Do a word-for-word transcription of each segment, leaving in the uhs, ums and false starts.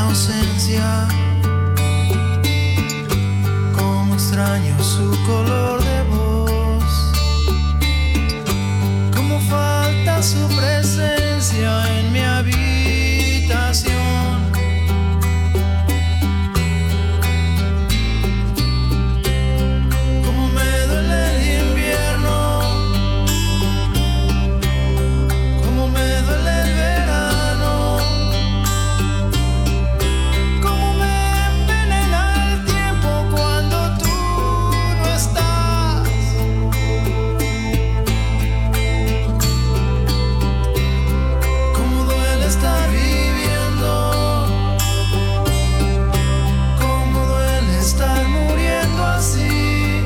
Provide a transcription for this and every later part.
ausencia. Cómo extraño su color de voz. Cómo falta su presencia en mi habitación. Cómo me duele el invierno. Cómo me duele el verano. Cómo me envenena el tiempo cuando tú no estás. Cómo duele estar viviendo. Cómo duele estar muriendo así.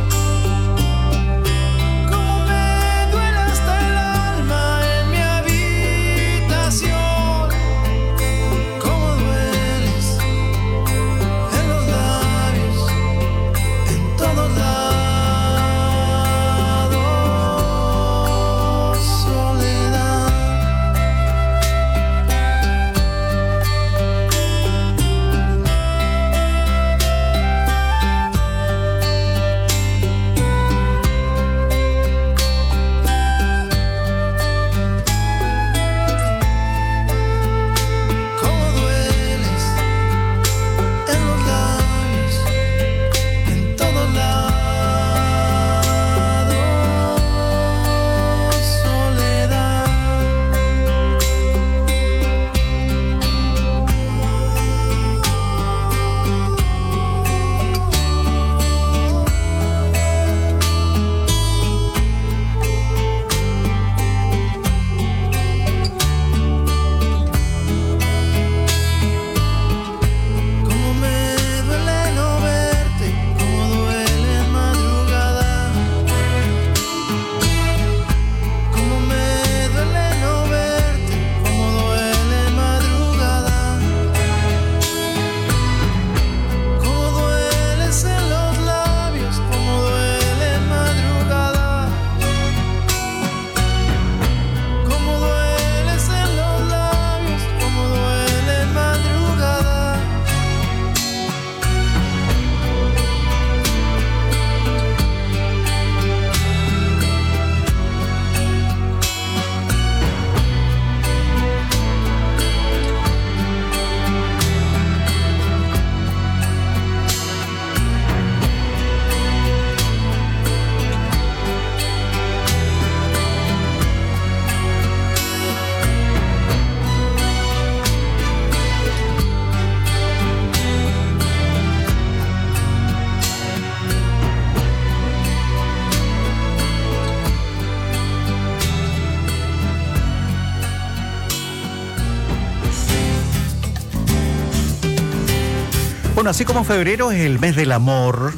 Cómo me duele hasta el alma en mi habitación. Cómo dueles en los labios, en todos lados, soledad. Cómo dueles en los labios, en todos lados, soledad. Cómo me duele no verte, cómo duele en madrugada. Cómo me duele no verte, cómo duele en madrugada. Cómo dueles en los labios, cómo duele en madrugada. Cómo dueles en los labios, cómo duele en madrugada. Bueno, así como febrero es el mes del amor,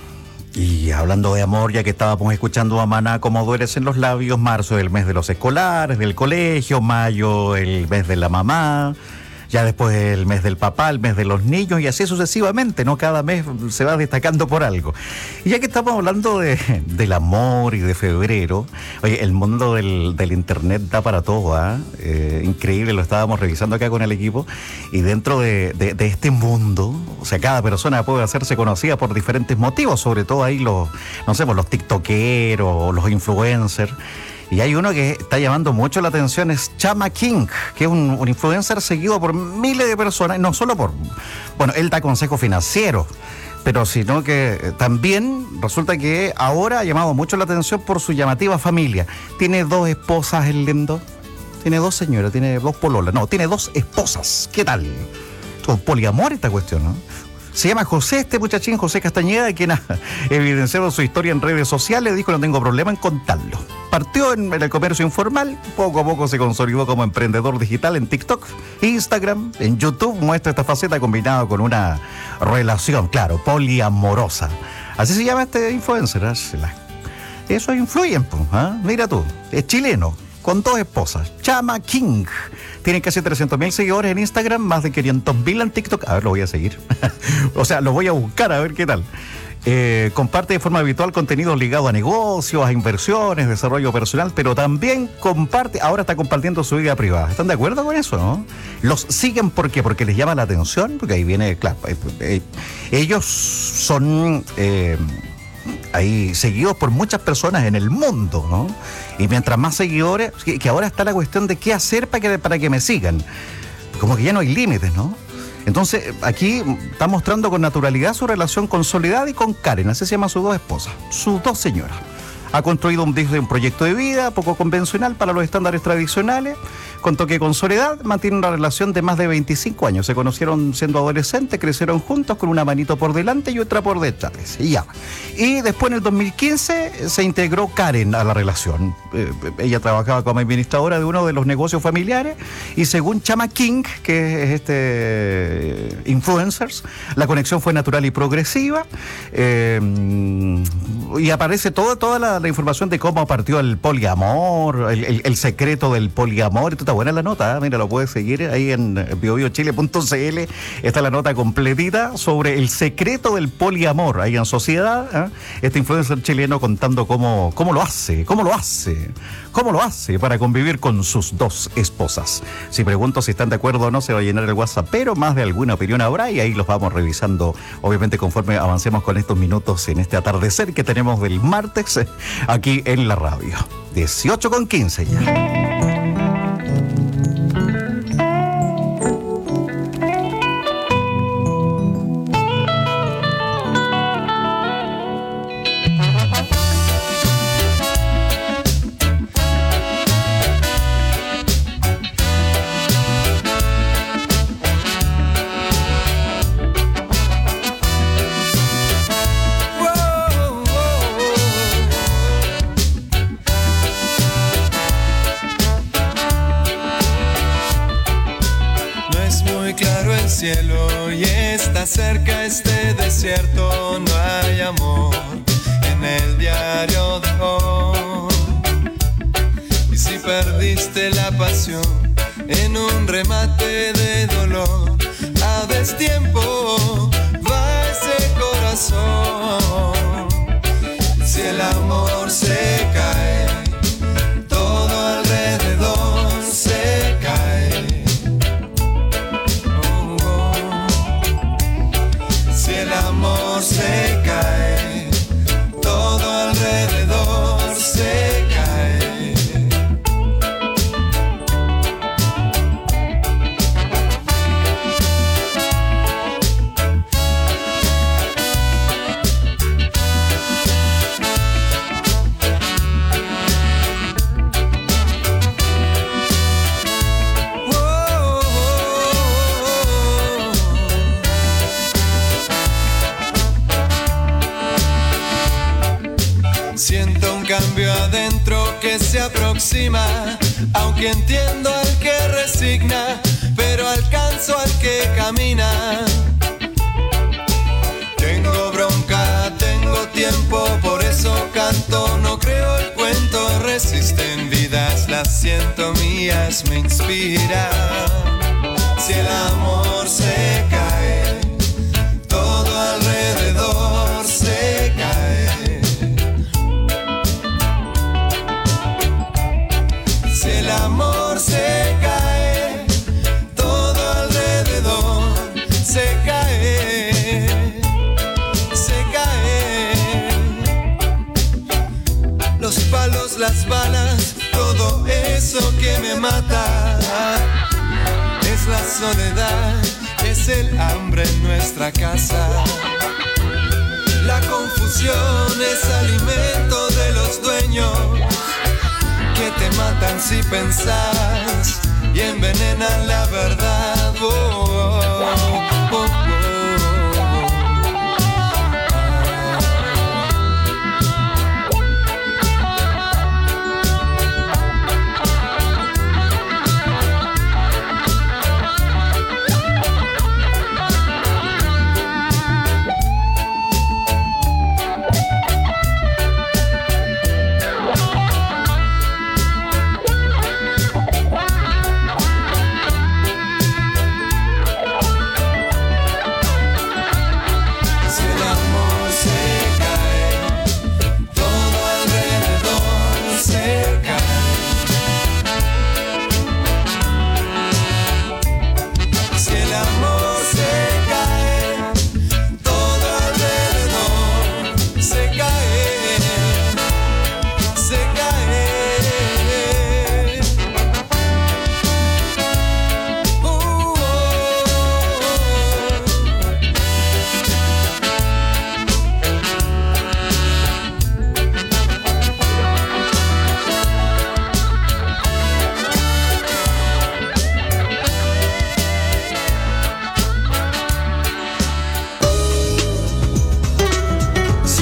y hablando de amor, ya que estábamos escuchando a Maná, Cómo dueles en los labios, marzo es el mes de los escolares, del colegio, mayo el mes de la mamá, ya después el mes del papá, el mes de los niños, y así sucesivamente, ¿no? Cada mes se va destacando por algo. Y ya que estamos hablando de, del amor y de febrero, oye, el mundo del, del internet da para todo, ¿ah? ¿eh? Increíble, lo estábamos revisando acá con el equipo, y dentro de, de, de este mundo, o sea, cada persona puede hacerse conocida por diferentes motivos, sobre todo ahí los, no sé, pues los tiktokeros, los influencers. Y hay uno que está llamando mucho la atención, es Chama King, que es un, un influencer seguido por miles de personas, y no solo por... Bueno, él da consejos financieros, pero sino que también resulta que ahora ha llamado mucho la atención por su llamativa familia. Tiene dos esposas, el lindo. Tiene dos señoras, tiene dos pololas. No, tiene dos esposas. ¿Qué tal? Con poliamor esta cuestión, ¿no? Se llama José, este muchachín, José Castañeda, quien ha evidenciado su historia en redes sociales. Dijo: no tengo problema en contarlo. Partió en, en el comercio informal, poco a poco se consolidó como emprendedor digital en TikTok, Instagram, en YouTube. Muestra esta faceta combinada con una relación, claro, poliamorosa. Así se llama este influencer, ¿eh? Eso influyen, pues, ¿eh? Mira tú, es chileno, con dos esposas, Chama King. Tiene casi trescientos mil seguidores en Instagram, más de quinientos mil en TikTok. A ver, lo voy a seguir. O sea, lo voy a buscar a ver qué tal. Eh, comparte de forma habitual contenidos ligados a negocios, a inversiones, desarrollo personal, pero también comparte, ahora está compartiendo su vida privada. ¿Están de acuerdo con eso, no? Los siguen, ¿por qué? Porque les llama la atención, porque ahí viene, claro, eh, eh, ellos son eh, ahí seguidos por muchas personas en el mundo, ¿no? Y mientras más seguidores, que, que ahora está la cuestión de qué hacer para que, para que me sigan. Como que ya no hay límites, ¿no? Entonces, aquí está mostrando con naturalidad su relación con Soledad y con Karen, así se llama sus dos esposas, sus dos señoras. Ha construido un, un proyecto de vida poco convencional para los estándares tradicionales. Contó que con Soledad mantiene una relación de más de veinticinco años. Se conocieron siendo adolescentes, crecieron juntos con una manito por delante y otra por detrás. Y ya. Y después en el dos mil quince se integró Karen a la relación. Eh, ella trabajaba como administradora de uno de los negocios familiares y según Chama King, que es este influencers, la conexión fue natural y progresiva. Eh, y aparece toda, toda la, la información de cómo partió el poliamor, el, el, el secreto del poliamor. Esto está buena la nota, ¿eh? Mira, lo puedes seguir ahí en bio bio chile punto c l. Está la nota completita sobre el secreto del poliamor ahí en Sociedad, ¿eh? Este influencer chileno contando cómo, cómo lo hace, cómo lo hace, cómo lo hace para convivir con sus dos esposas. Si pregunto si están de acuerdo o no, se va a llenar el WhatsApp, pero más de alguna opinión habrá y ahí los vamos revisando, obviamente, conforme avancemos con estos minutos en este atardecer que tenemos del martes aquí en la radio. dieciocho con quince ya. Cielo y está cerca este desierto, no hay amor en el diario de hoy. Y si perdiste la pasión en un remate de dolor, a destiempo va ese corazón. Si el amor se cae, todo alrededor se cae. El amor se cae, todo alrededor se cae. Siento un cambio adentro que se aproxima, aunque entiendo al que resigna, pero alcanzo al que camina. Tengo bronca, tengo tiempo, por eso canto, no creo el cuento. Resisten vidas, las siento mías, me inspira. Si el amor se cae, todo alrededor se cae. Si el amor se cae, todo alrededor se cae, se cae. Los palos, las balas, todo eso que me mata, es la soledad, es el hambre en nuestra casa. La confusión es alimento de los dueños que te matan si pensás y envenenan la verdad. Oh, oh, oh, oh.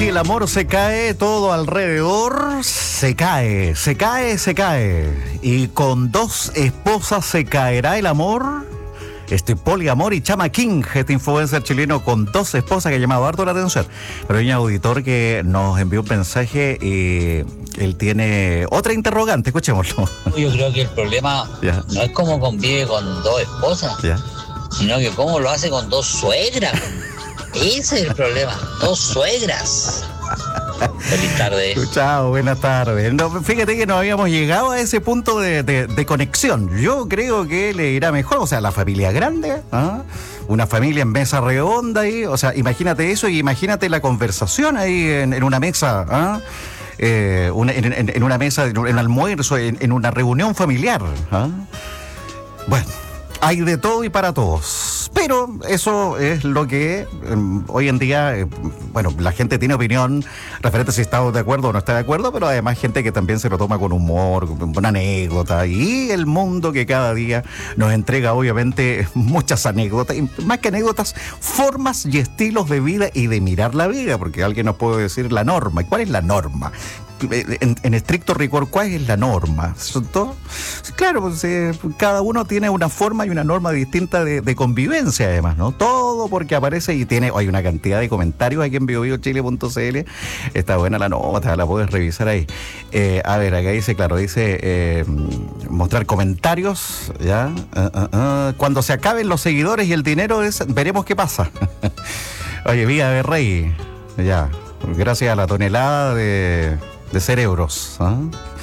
el amor se cae, todo alrededor se cae, se cae, se cae. Y con dos esposas se caerá el amor. Este poliamor y Chama King, este influencer chileno con dos esposas que ha llamado harto la atención. Pero hay un auditor que nos envió un mensaje y él tiene otra interrogante, escuchémoslo. Yo creo que el problema yeah. no es cómo convive con dos esposas, yeah. sino que cómo lo hace con dos suegras. Ese es el problema, dos suegras. Feliz tarde. Chao, buenas tardes. No, fíjate que no habíamos llegado a ese punto de, de, de conexión. Yo creo que le irá mejor, o sea, la familia grande, ¿ah? Una familia en mesa redonda ahí, o sea, imagínate eso y imagínate la conversación ahí en, en una mesa, ¿ah? Eh, una, en, en, en una mesa, en un almuerzo, en, en una reunión familiar, ¿ah? Bueno, hay de todo y para todos. Pero eso es lo que eh, hoy en día, eh, bueno, la gente tiene opinión referente a si está de acuerdo o no está de acuerdo, pero además gente que también se lo toma con humor, con una anécdota, y el mundo que cada día nos entrega obviamente muchas anécdotas, y más que anécdotas, formas y estilos de vida y de mirar la vida, porque alguien nos puede decir la norma. ¿Y cuál es la norma? En, en estricto rigor, ¿cuál es la norma? ¿Todo? Claro, pues eh, cada uno tiene una forma y una norma distinta de, de convivencia, además, ¿no? Todo porque aparece y tiene, hay una cantidad de comentarios aquí en bio bio chile punto c l. Está buena la nota, la puedes revisar ahí. Eh, a ver, acá dice, claro, dice eh, mostrar comentarios, ¿ya? Uh, uh, uh. Cuando se acaben los seguidores y el dinero, es, veremos qué pasa. Oye, Vía de Rey, ya, gracias a la tonelada de... de cerebros, ¿eh?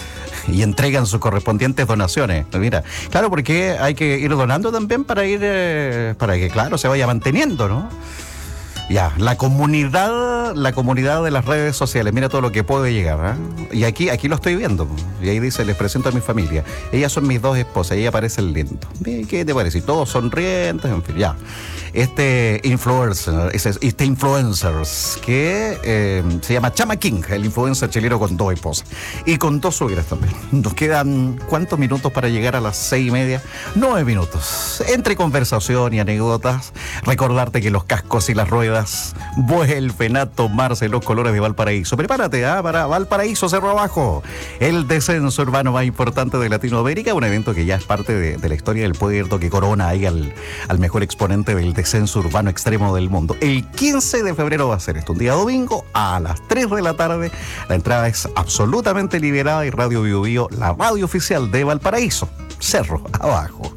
Y entregan sus correspondientes donaciones. Mira, claro, porque hay que ir donando también para ir, eh, para que, claro, se vaya manteniendo, ¿no? Ya, la comunidad, la comunidad de las redes sociales, mira todo lo que puede llegar, ¿eh? Y aquí, aquí lo estoy viendo. Y ahí dice, les presento a mi familia. Ellas son mis dos esposas, y ella parece el lindo. ¿Qué te parece? Y todos sonrientes, en fin, ya. Este influencer, este influencers que eh, se llama Chama King, el influencer chileno con dos esposas y con dos suegras también. Nos quedan ¿cuántos minutos para llegar a las seis y media? Nueve minutos. Entre conversación y anécdotas, recordarte que los cascos y las ruedas vuelven a tomarse los colores de Valparaíso. Prepárate, ¿ah? Para Valparaíso Cerro Abajo, el descenso urbano más importante de Latinoamérica, un evento que ya es parte de, de la historia del puerto, que corona ahí al, al mejor exponente del descenso urbano extremo del mundo. El quince de febrero va a ser esto, un día domingo a las tres de la tarde. La entrada es absolutamente liberada y Radio Bio Bio, la radio oficial de Valparaíso, Cerro Abajo.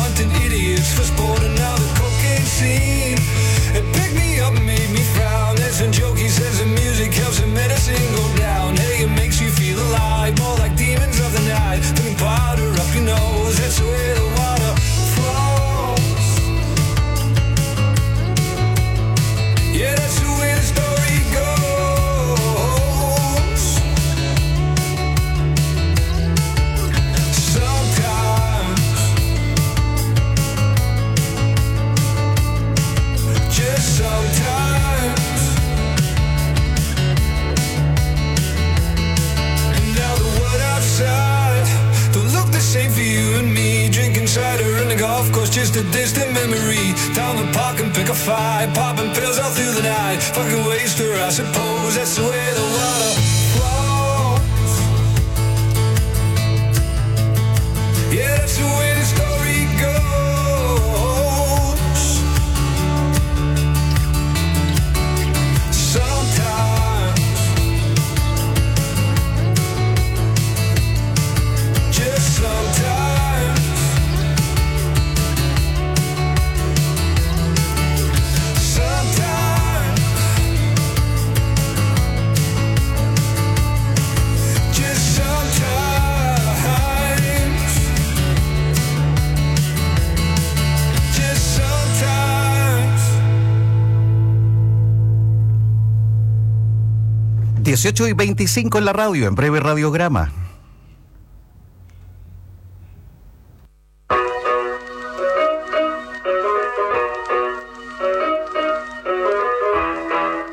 It picked me up, made me frown. It's just a distant memory. Down the park and pick a fight, popping pills all through the night. Fucking waster, I suppose that's the way the water flows. Yeah, that's the way the story goes. Sometimes, just sometimes, sometimes, just sometimes, just sometimes. dieciocho y veinticinco en la radio, en breve radiograma.